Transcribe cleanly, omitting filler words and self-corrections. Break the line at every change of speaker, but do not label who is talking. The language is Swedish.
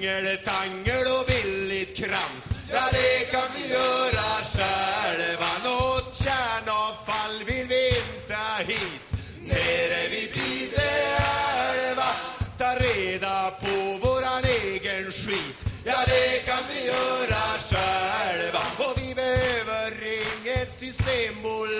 tingeltangel och billigt krams. Ja, det kan vi göra själva. Något kärnavfall vill vi inte hit. Nere vid Piteälva, ta reda på våran egen skit. Ja, det kan vi göra själva. Och vi behöver inget systembolag